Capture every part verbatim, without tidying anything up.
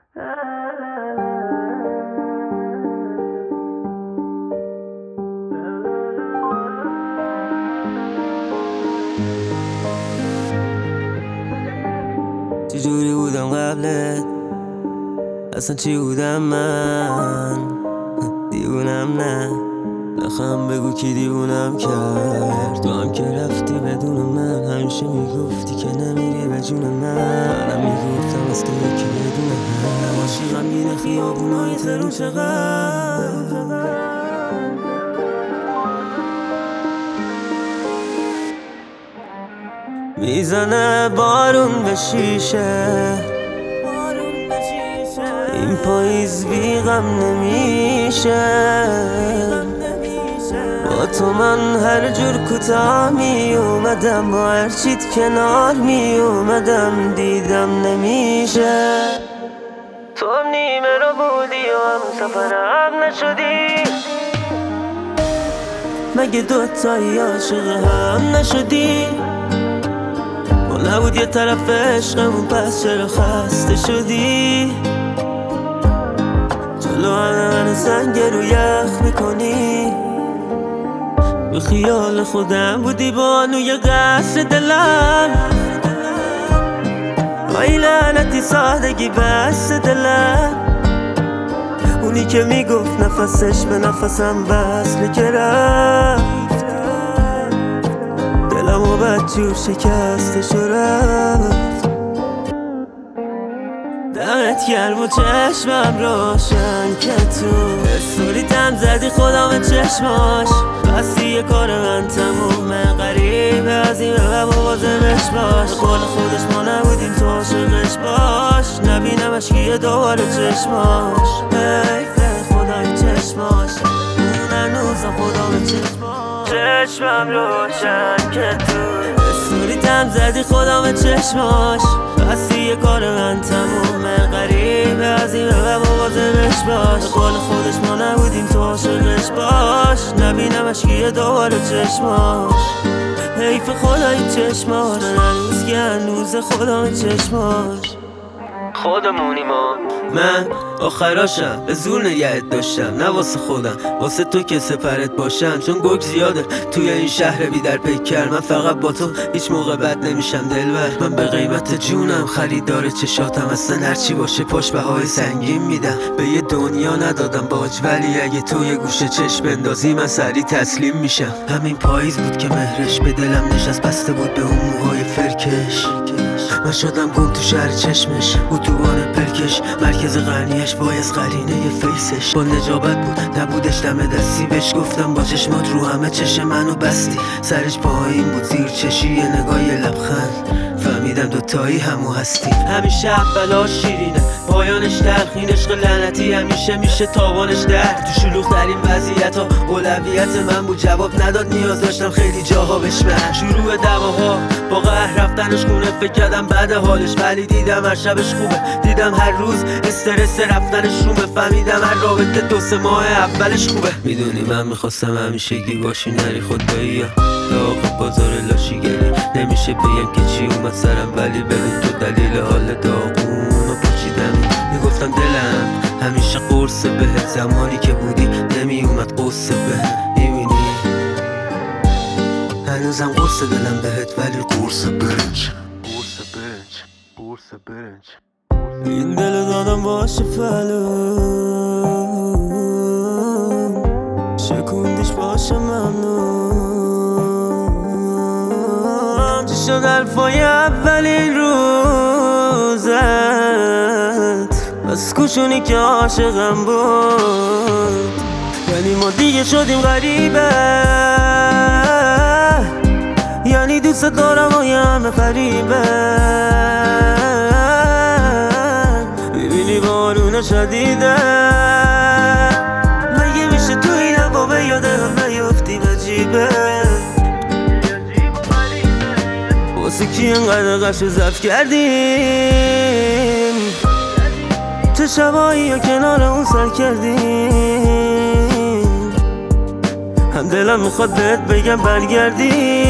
چجوری بودم قبلت؟ اصلا چی بودم من؟ دیوونم نه نخواهم بگو کی دیوونم کرد. تو هم که رفتی بدون من، همیشه میگفتی که نمیری به جون من. منم میگفتم از تو یکی بدون هم نباشی غمگین خیابونای تهرون چقدر. میزنه بارون به شیشه، این پاییز بی غم نمیشه. با تو من هر جور کوتاه می اومدم، با هر چیت کنار می اومدم، دیدم نمیشه. تو هم نیمه رو بودی و هم سفرم نشدی، مگه دوتایی عاشق هم نشدی؟ ما نبود یه طرف عشقمون، پس چرا خسته شدی؟ جلو همه من سنگ رو یخ میکنی. به خیال خودم بودی بانوی قصر دلم، ای لعنتی سادگی بس دلم. اونی که میگفت نفسش به نفسم وصله که رفت، دلم و بدجور شکستش و رفت. دمت گرم و چشمم روشن که تو استوری تم زدی خودم چشماش. بستی یه کار من تمومه، غریبه از این به مواظبش باش. قول خودش ما نبودیم تو عاشقش باش، نبینمش که یه دوباره چشماش. حیفه خدای چشماش، اون هنوزم خدا چشماش. چشمم روشن که تو استوری تم زدی خودم چشماش. بستی یه کار من تمومه، غریبه از این به مواظبش باش. قول خودش ما نبودیم تو عاشقش باش، نبینمش که یه دوباره چشماش. حیف خدای چشماش، هنوز که هنوز خدا چشماش. خودمونی ما، من آخراشم به زور نگهت داشتم، نه واسه خودم، واسه تو که سپرت باشم. چون گوگ زیاده توی این شهر بی در پیکر، من فقط با تو هیچ موقع بد نمیشم دلبر. من به قیمت جونم خریدار چشاتم، اصلا هرچی باشه پشت بهای سنگین میدم. به یه دنیا ندادم باج، ولی اگه تو یه گوشه چشم بندازی من سریع تسلیم میشم. همین پاییز بود که مهرش به دلم نشست، بسته بود به اون موهای فرکش. من شدم گم تو شهر چشمش، اتوبان پلکش، مرکز غنیش باعث قرینه ی فیسش. با نجابت بود نبودش دم دستی، بهش گفتم با چشمات رو همه چشم منو بستی. سرش پایین بود زیر چشی، یه نگاه یه لبخند، فهمیدم دوتایی همو هستی. همیشه اولاش شیرینه پایانش تلخین، عشق لعنتی همیشه میشه تاوانش در. تو شلوغ ترین وضعیت ها اولویت من بود، جواب نداد نیاز داشتم خیلی جاها بشمن. شروع دعواها با قهر رفتنش خونه، فکر کردم بعد حالش، ولی دیدم هر شبش خوبه. دیدم هر روز استرس رفتنش رومه، فهمیدم هر رابطه دو سه ماه اولش خوبه. میدونی من میخواستم همیشگی باشی، نری خدایی یا داغ بازار لاشیگری. نمیشه بگم که چی اومد سرم، ولی ببین تو دلیل حال داغون و پاچیدمی. میگفتم دلم همیشه قرص بهت، زمانی که بودی نمیومد قصه بهت. میبینی هنوزم قرص دلم بهت، ولی قرص برنج قرص برنج قرص برنج. این دل دادم باشه فلون، شکوندیش باشه ممنون. چی شد حرفای اولین روزت، بس کوشونی که عاشقم بود. یعنی ما دیگه شدیم غریبه، یعنی دوست دارم و یه همه فریبه. ببینی بارون شدیده، مگه میشه تو این هوا به یاد هم نیفتیم؟ عجیبه واسه کی انقدر قش و ضبط کردیم، چه شبایی ها کنار اون سر کردیم. هم دلم میخواد بهت بگم برگردی،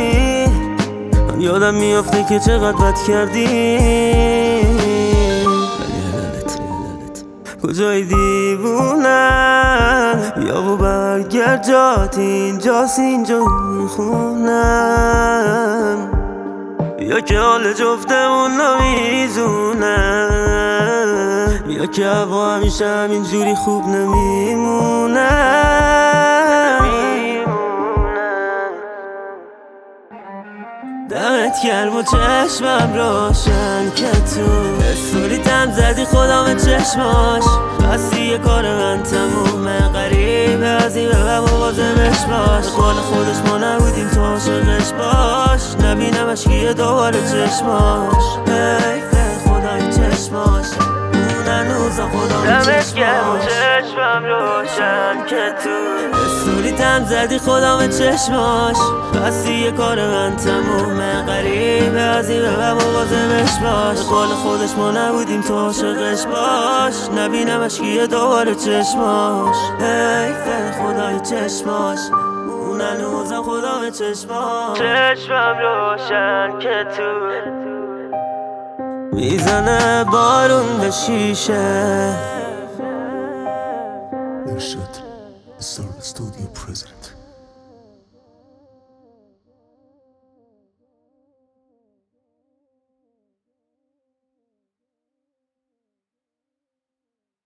هم یادم میافته که چقدر بد کردیم. کجای دیوونم یا بو برگرد جات اینجاست اینجا میخونم یا که حال جفتمون نمیزونم یا که هوا همیشه همینجوری خوب نمیمونم دمت گرم و چشمم روشن که تو استوریتم زدی خودم چشماش بستی یه کار من تمومه غریبه از این به موازمش باش قول خودش ما نبودیم تو عاشقش باش نبینمش که دوباره چشماش حیفه خدای چشماش اون هنوزا خدا دمت گرم و چشمم روشن که تو استوریتم زدی خودم چشماش بستی یه کار من تمومه غریبه از این به موازمش باش قول خودش ما نبودیم تو عاشقش باش نبینمش که دوباره چشماش حیفه خدای چشماش اون هنوزا خدا چشماش چشمم روشن که تو میزنه بارون به شیشه Irshad, the Soul Studio President.